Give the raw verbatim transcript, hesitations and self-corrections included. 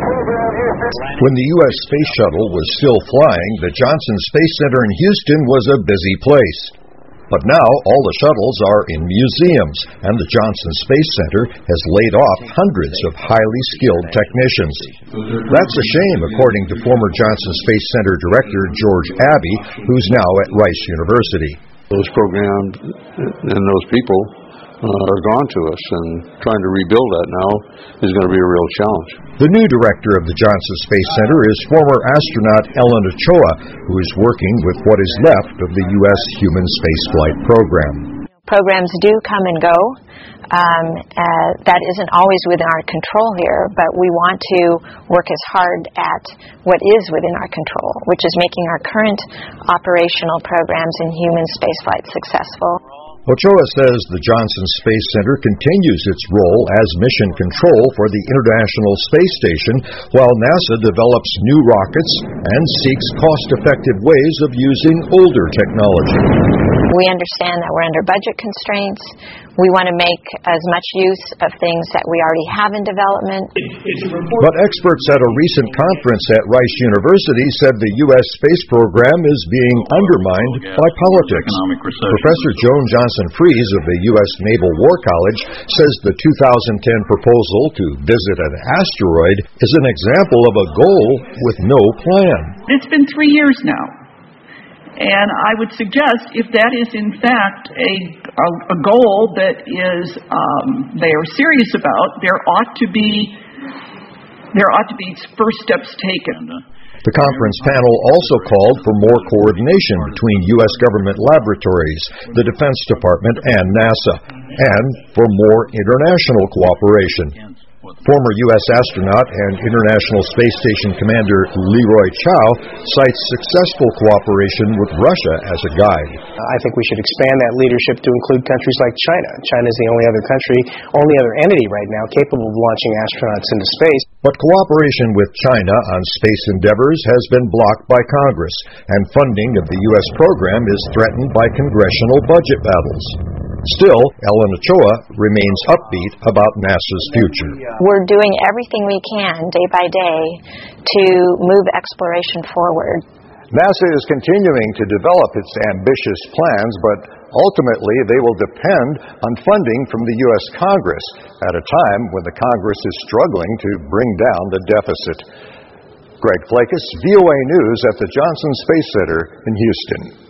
When the U S Space Shuttle was still flying, the Johnson Space Center in Houston was a busy place. But now all the shuttles are in museums, and the Johnson Space Center has laid off hundreds of highly skilled technicians. That's a shame, according to former Johnson Space Center Director George Abbey, who's now at Rice University. Those programs and those people uh, are gone to us, and trying to rebuild that now is going to be a real challenge. The new director of the Johnson Space Center is former astronaut Ellen Ochoa, who is working with what is left of the U S human spaceflight program. Programs do come and go. Um, uh, that isn't always within our control here, but we want to work as hard at what is within our control, which is making our current operational programs in human spaceflight successful. Ochoa says the Johnson Space Center continues its role as mission control for the International Space Station, while NASA develops new rockets and seeks cost-effective ways of using older technology. We understand that we're under budget constraints. We want to make as much use of things that we already have in development. But experts at a recent conference at Rice University said the U S space program is being undermined by politics. Professor Joan Johnson Fries of the U S Naval War College says the two thousand ten proposal to visit an asteroid is an example of a goal with no plan. It's been three years now. And I would suggest, if that is in fact a, a, a goal that is um, they are serious about, there ought to be there ought to be first steps taken. The conference panel also called for more coordination between U S government laboratories, the Defense Department, and NASA, and for more international cooperation. Former U S astronaut and International Space Station Commander Leroy Chiao cites successful cooperation with Russia as a guide. I think we should expand that leadership to include countries like China. China is the only other country, only other entity right now capable of launching astronauts into space. But cooperation with China on space endeavors has been blocked by Congress, and funding of the U S program is threatened by congressional budget battles. Still, Ellen Ochoa remains upbeat about NASA's future. We're doing everything we can, day by day, to move exploration forward. NASA is continuing to develop its ambitious plans, but ultimately they will depend on funding from the U S Congress at a time when the Congress is struggling to bring down the deficit. Greg Flakus, V O A News at the Johnson Space Center in Houston.